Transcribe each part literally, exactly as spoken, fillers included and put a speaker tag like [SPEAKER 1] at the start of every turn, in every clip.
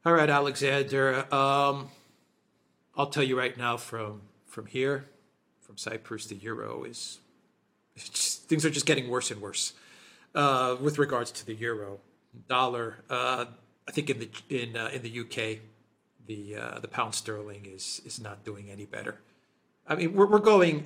[SPEAKER 1] All right, Alexander. Um, I'll tell you right now from from here, from Cyprus, the euro is it's just, things are just getting worse and worse uh, with regards to the euro dollar. Uh, I think in the in uh, in the U K, the uh, the pound sterling is is not doing any better. I mean, we're we're going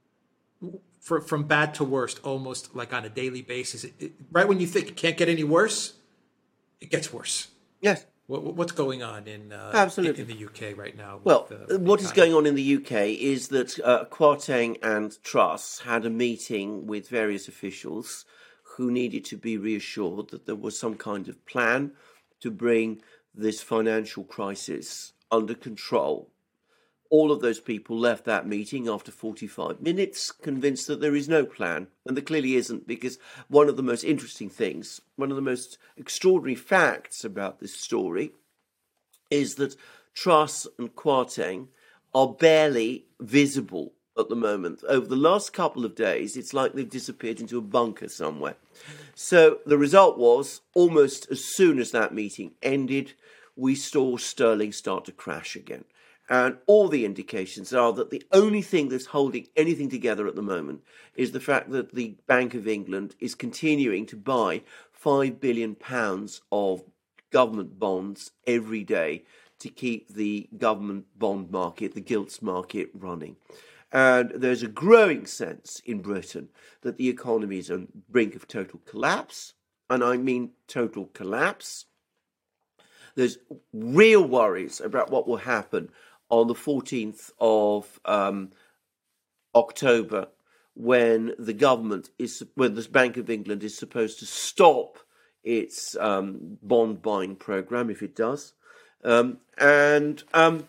[SPEAKER 1] for, from bad to worst almost like on a daily basis. It, it, right when you think it can't get any worse, it gets worse.
[SPEAKER 2] Yes.
[SPEAKER 1] What, what's going on in uh,
[SPEAKER 2] Absolutely.
[SPEAKER 1] in the U K right now? With,
[SPEAKER 2] Well,
[SPEAKER 1] uh, with
[SPEAKER 2] what is going on in the U K is that uh, Kwarteng and Truss had a meeting with various officials who needed to be reassured that there was some kind of plan to bring this financial crisis under control. All of those people left that meeting after forty-five minutes, convinced that there is no plan. And there clearly isn't, because one of the most interesting things, one of the most extraordinary facts about this story is that Truss and Kwarteng are barely visible at the moment. Over the last couple of days, it's like they've disappeared into a bunker somewhere. So the result was, almost as soon as that meeting ended, we saw sterling start to crash again. And all the indications are that the only thing that's holding anything together at the moment is the fact that the Bank of England is continuing to buy five billion pounds of government bonds every day to keep the government bond market, the gilts market, running. And there's a growing sense in Britain that the economy is on the brink of total collapse. And I mean total collapse. There's real worries about what will happen on the fourteenth of um, October, when the government is, when the Bank of England is supposed to stop its um, bond buying program, if it does. Um, and um,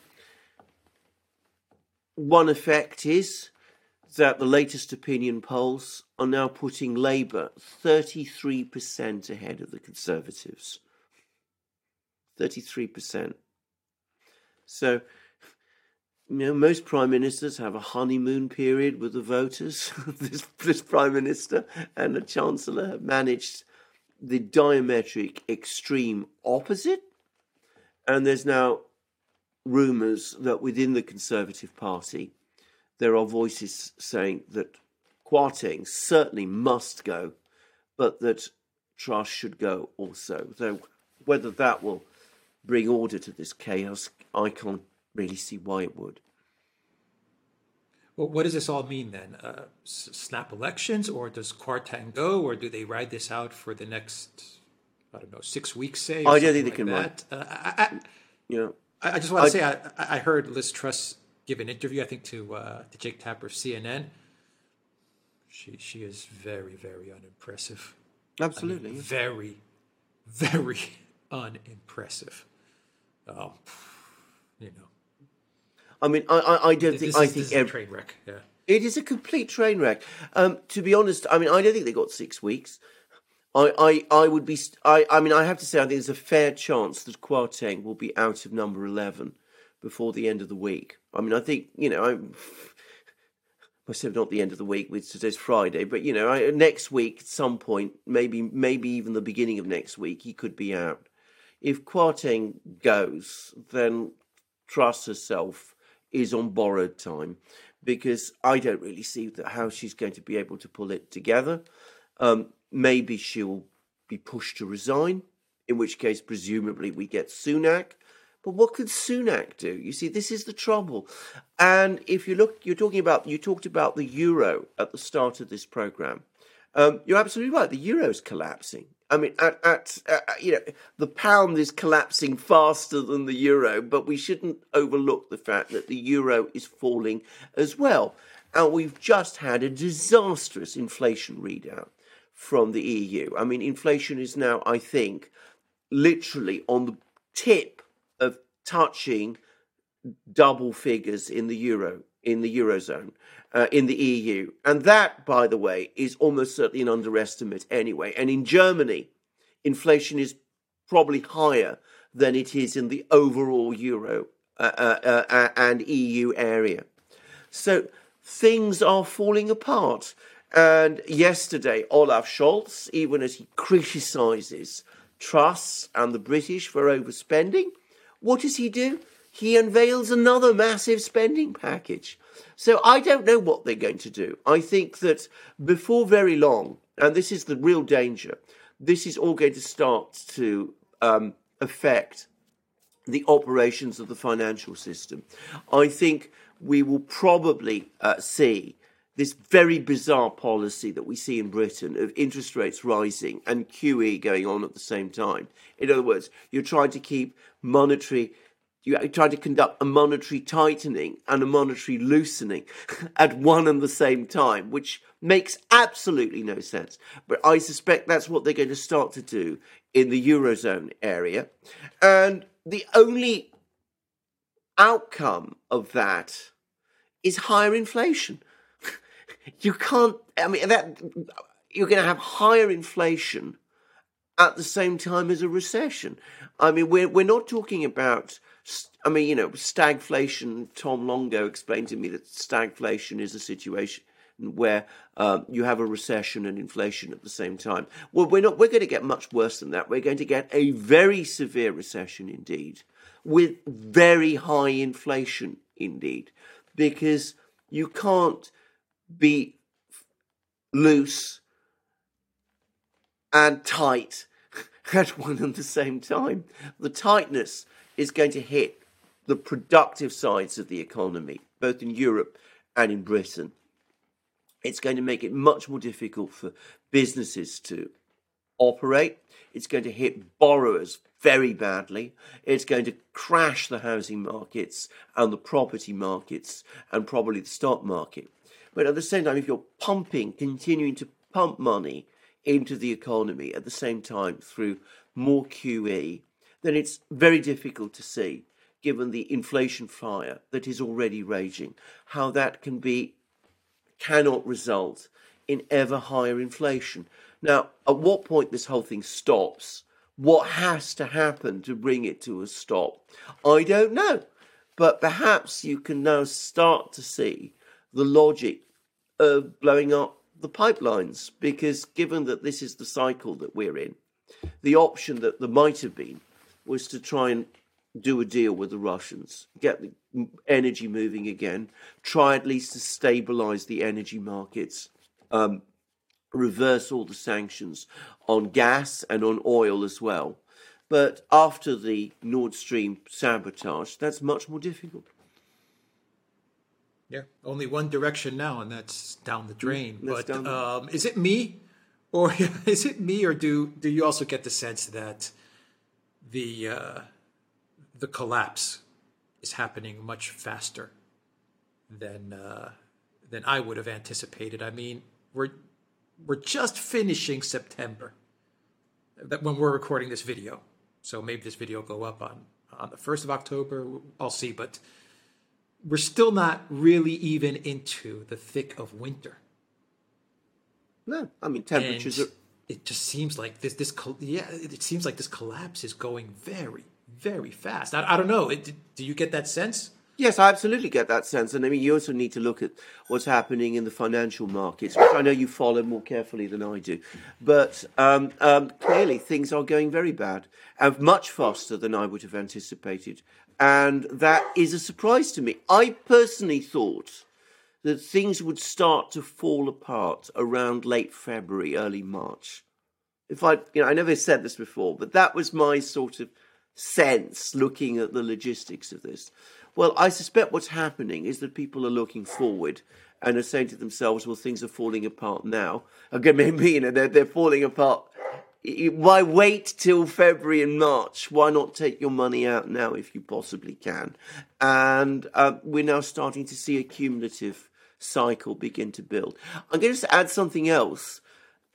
[SPEAKER 2] one effect is that the latest opinion polls are now putting Labour thirty-three percent ahead of the Conservatives. thirty-three percent. So, you know, most prime ministers have a honeymoon period with the voters. this, this prime minister and the chancellor have managed the diametric extreme opposite. And there's now rumours that within the Conservative Party, there are voices saying that Kwarteng certainly must go, but that Truss should go also. So whether that will bring order to this chaos, I can't really see why it would.
[SPEAKER 1] Well, what does this all mean then? Uh, s- snap elections, or does Kwarteng go, or do they ride this out for the next, I don't know, six weeks, say? Or
[SPEAKER 2] I don't think they
[SPEAKER 1] like
[SPEAKER 2] can
[SPEAKER 1] that? Uh, I, I,
[SPEAKER 2] You know,
[SPEAKER 1] I I just want to
[SPEAKER 2] I,
[SPEAKER 1] say I, I heard Liz Truss give an interview, I think, to uh, to Jake Tapper of C N N. She she is very, very unimpressive.
[SPEAKER 2] absolutely.
[SPEAKER 1] I mean,
[SPEAKER 2] Yeah.
[SPEAKER 1] very, very unimpressive. Um, you know,
[SPEAKER 2] I mean, I, I, I don't
[SPEAKER 1] this,
[SPEAKER 2] think.
[SPEAKER 1] is,
[SPEAKER 2] I
[SPEAKER 1] this
[SPEAKER 2] think
[SPEAKER 1] is a
[SPEAKER 2] ev-
[SPEAKER 1] train wreck. Yeah.
[SPEAKER 2] it is a complete train wreck. Um, to be honest, I mean, I don't think they got six weeks. I, I, I would be. I, I mean, I have to say, I think there's a fair chance that Kwarteng will be out of number eleven before the end of the week. I mean, I think you know. I, I said not the end of the week, with today's Friday, but you know, I, next week at some point, maybe, maybe even the beginning of next week, he could be out. If Kwarteng goes, then Truss herself is on borrowed time, because I don't really see that how she's going to be able to pull it together. Um, maybe she'll be pushed to resign, in which case presumably we get Sunak. But what could Sunak do? You see, this is the trouble. And if you look, you're talking about, you talked about the euro at the start of this program. Um, you're absolutely right. The euro's collapsing. I mean, at, at uh, you know, the pound is collapsing faster than the euro, but we shouldn't overlook the fact that the euro is falling as well. And we've just had a disastrous inflation readout from the E U. I mean, inflation is now, I think, literally on the tip of touching double figures in the euro, in the eurozone, uh, in the E U. And that, by the way, is almost certainly an underestimate anyway. And in Germany, inflation is probably higher than it is in the overall euro uh, uh, uh, and E U area. So things are falling apart. And yesterday, Olaf Scholz, even as he criticises Truss and the British for overspending, what does he do? He unveils another massive spending package. So I don't know what they're going to do. I think that before very long, and this is the real danger, this is all going to start to um, affect the operations of the financial system. I think we will probably uh, see this very bizarre policy that we see in Britain of interest rates rising and Q E going on at the same time. In other words, you're trying to keep monetary, you're trying to conduct a monetary tightening and a monetary loosening at one and the same time, which makes absolutely no sense. But I suspect that's what they're going to start to do in the Eurozone area. And the only outcome of that is higher inflation. You can't, I mean, that you're going to have higher inflation at the same time as a recession. I mean, we're, we're not talking about, I mean, you know, stagflation. Tom Longo explained to me that stagflation is a situation where um, you have a recession and inflation at the same time. Well, we're not, we're going to get much worse than that. We're going to get a very severe recession indeed, with very high inflation indeed, because you can't be loose and tight at one and the same time. The tightness is going to hit the productive sides of the economy, both in Europe and in Britain. It's going to make it much more difficult for businesses to operate. It's going to hit borrowers very badly. It's going to crash the housing markets and the property markets and probably the stock market. But at the same time, if you're pumping, continuing to pump money into the economy at the same time through more Q E, then it's very difficult to see, given the inflation fire that is already raging, how that can be, cannot result in ever higher inflation. Now, at what point this whole thing stops, what has to happen to bring it to a stop, I don't know. But perhaps you can now start to see the logic of blowing up the pipelines, because given that this is the cycle that we're in, the option that there might have been was to try and do a deal with the Russians, get the energy moving again, try at least to stabilize the energy markets, um, reverse all the sanctions on gas and on oil as well. But after the Nord Stream sabotage, that's much more difficult.
[SPEAKER 1] Yeah, only one direction now, and that's down the drain.
[SPEAKER 2] Mm,
[SPEAKER 1] but
[SPEAKER 2] down the...
[SPEAKER 1] Um, is it me, or is it me, or do do you also get the sense that the uh, the collapse is happening much faster than uh, than I would have anticipated? I mean, we're we're just finishing September that when we're recording this video, so maybe this video will go up on on the first of October. I'll see, but we're still not really even into the thick of winter.
[SPEAKER 2] No, I mean temperatures
[SPEAKER 1] and
[SPEAKER 2] are.
[SPEAKER 1] It just seems like this. This yeah, it seems like this collapse is going very, very fast. I, I don't know. It, do you get that sense?
[SPEAKER 2] Yes, I absolutely get that sense. And I mean, you also need to look at what's happening in the financial markets, which I know you follow more carefully than I do. But um, um, clearly, things are going very bad and much faster than I would have anticipated. And that is a surprise to me. I personally thought that things would start to fall apart around late February, early March. If I, you know, I never said this before, but that was my sort of sense looking at the logistics of this. Well, I suspect what's happening is that people are looking forward and are saying to themselves, well, things are falling apart now. Okay, maybe, you know, they're, they're falling apart. Why wait till February and March? Why not take your money out now if you possibly can? And uh, we're now starting to see a cumulative cycle begin to build. I'm going to add something else.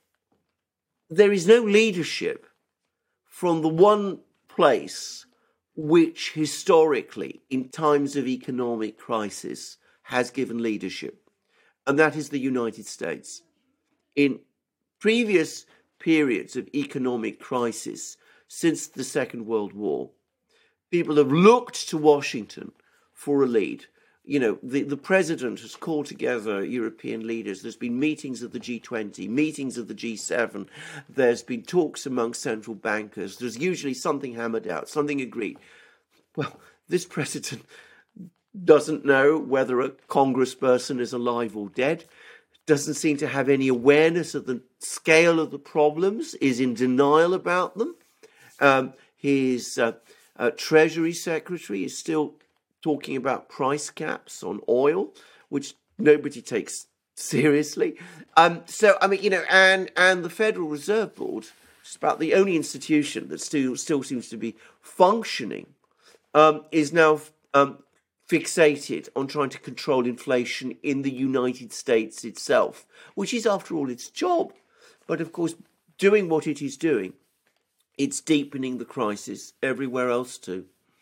[SPEAKER 2] There is no leadership from the one place which historically, in times of economic crisis, has given leadership, and that is the United States. In previous periods of economic crisis since the Second World War, people have looked to Washington for a lead. You know, the, the president has called together European leaders. There's been meetings of the G twenty, meetings of the G seven. There's been talks among central bankers. There's usually something hammered out, something agreed. Well, this president doesn't know whether a congressperson is alive or dead, doesn't seem to have any awareness of the scale of the problems, is in denial about them. Um, his uh, uh, Treasury Secretary is still talking about price caps on oil, which nobody takes seriously. Um, so, I mean, you know, and, and the Federal Reserve Board, which is about the only institution that still, still seems to be functioning, um, is now um, fixated on trying to control inflation in the United States itself, which is, after all, its job. But, of course, doing what it is doing, it's deepening the crisis everywhere else too.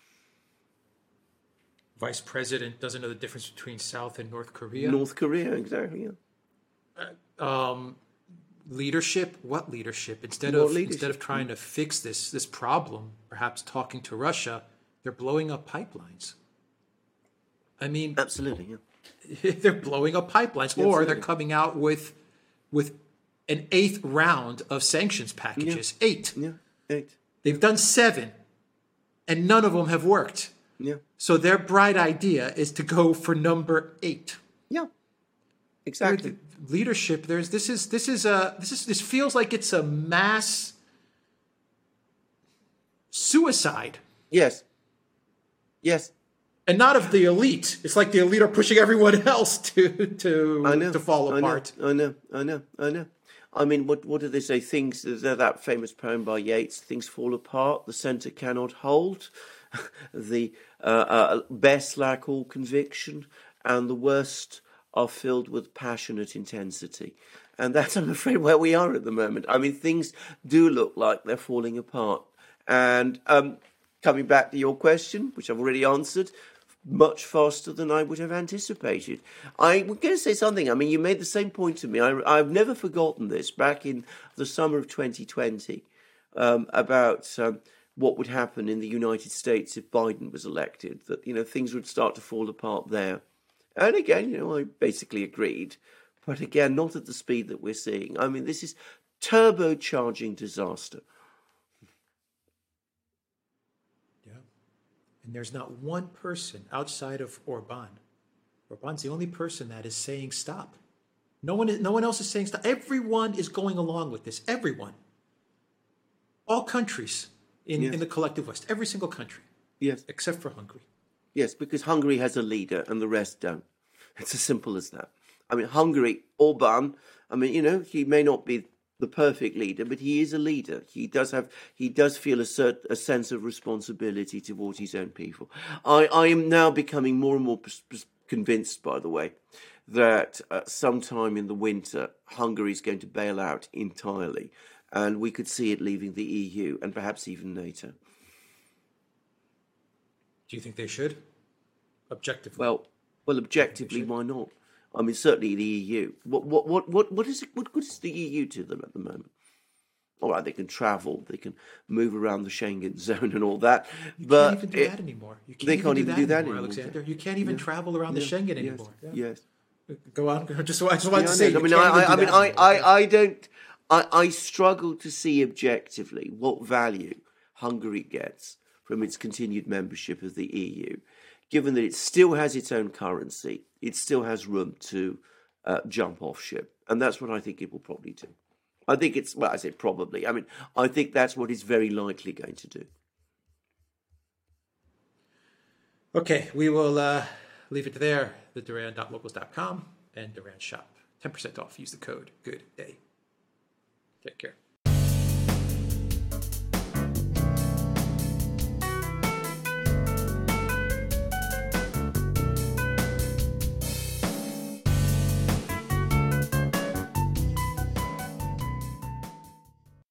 [SPEAKER 1] Vice President doesn't know the difference between South and North Korea.
[SPEAKER 2] North Korea, exactly, yeah.
[SPEAKER 1] Um, leadership? What leadership? Instead
[SPEAKER 2] What
[SPEAKER 1] of
[SPEAKER 2] leadership?
[SPEAKER 1] instead of trying to fix this this problem, perhaps talking to Russia, they're blowing up pipelines. I mean,
[SPEAKER 2] Absolutely, yeah.
[SPEAKER 1] they're blowing up pipelines, or they're coming out with with an eighth round of sanctions packages.
[SPEAKER 2] Yeah.
[SPEAKER 1] Eight.
[SPEAKER 2] Yeah, eight.
[SPEAKER 1] They've done seven, and none of them have worked.
[SPEAKER 2] Yeah.
[SPEAKER 1] So their bright idea is to go for number eight.
[SPEAKER 2] Yeah. Exactly.
[SPEAKER 1] Leadership. There's this is this is a this is this feels like it's a mass suicide.
[SPEAKER 2] Yes. Yes.
[SPEAKER 1] And not of the elite. It's like the elite are pushing everyone else to to
[SPEAKER 2] I know,
[SPEAKER 1] to fall
[SPEAKER 2] I
[SPEAKER 1] apart.
[SPEAKER 2] Know, I know, I know, I know. I mean, what what do they say? Things, that famous poem by Yeats, things fall apart, the centre cannot hold, the uh, uh, best lack all conviction, and the worst are filled with passionate intensity. And that's, I'm afraid, where we are at the moment. I mean, things do look like they're falling apart. And um, coming back to your question, which I've already answered, much faster than I would have anticipated. I'm going to say something. I mean, you made the same point to me. I, I've never forgotten this back in the summer of twenty twenty um, about um, what would happen in the United States if Biden was elected, that, you know, things would start to fall apart there. And again, you know, I basically agreed. But again, not at the speed that we're seeing. I mean, this is turbocharging disaster.
[SPEAKER 1] And there's not one person outside of Orban. Orban's the only person that is saying stop. No one, is, no one else is saying stop. Everyone is going along with this. Everyone. All countries in,
[SPEAKER 2] Yes.
[SPEAKER 1] in the collective West. Every single country.
[SPEAKER 2] Yes.
[SPEAKER 1] Except for Hungary.
[SPEAKER 2] Yes, because Hungary has a leader and the rest don't. It's as simple as that. I mean, Hungary, Orban, I mean, you know, he may not be the perfect leader, but he is a leader. He does have, he does feel a cert, a sense of responsibility towards his own people. I, I am now becoming more and more pers- pers- convinced, by the way, that uh, sometime in the winter, Hungary is going to bail out entirely, and we could see it leaving the E U and perhaps even NATO.
[SPEAKER 1] Do you think they should? Objectively.
[SPEAKER 2] Well, well, objectively, why not? I mean, certainly the E U. What, what, what, what, what is it? What good is the E U to them at the moment? All right, they can travel, they can move around the Schengen zone and all that.
[SPEAKER 1] You
[SPEAKER 2] but
[SPEAKER 1] can't even do
[SPEAKER 2] it,
[SPEAKER 1] that anymore. You can't
[SPEAKER 2] they
[SPEAKER 1] even
[SPEAKER 2] can't
[SPEAKER 1] do
[SPEAKER 2] even
[SPEAKER 1] that
[SPEAKER 2] do that
[SPEAKER 1] anymore,
[SPEAKER 2] anymore.
[SPEAKER 1] Alexander. You can't even
[SPEAKER 2] Yeah.
[SPEAKER 1] travel around the
[SPEAKER 2] Yeah.
[SPEAKER 1] Schengen
[SPEAKER 2] Yes.
[SPEAKER 1] anymore. Yeah.
[SPEAKER 2] Yes.
[SPEAKER 1] Go on. I just, I just wanted
[SPEAKER 2] Yeah,
[SPEAKER 1] to
[SPEAKER 2] I
[SPEAKER 1] say.
[SPEAKER 2] know. I
[SPEAKER 1] you
[SPEAKER 2] mean,
[SPEAKER 1] can't
[SPEAKER 2] I,
[SPEAKER 1] even
[SPEAKER 2] I, I
[SPEAKER 1] do
[SPEAKER 2] mean,
[SPEAKER 1] that
[SPEAKER 2] I,
[SPEAKER 1] anymore.
[SPEAKER 2] I, I don't. I, I struggle to see objectively what value Hungary gets from its continued membership of the E U, given that it still has its own currency, it still has room to uh, jump off ship, and that's what I think it will probably do. I think it's, well, I say probably. I mean, I think that's what it's very likely going to do.
[SPEAKER 1] Okay, we will uh, leave it there. The Duran dot locals dot com and Duran Shop. ten percent off. Use the code Good Day. Take care.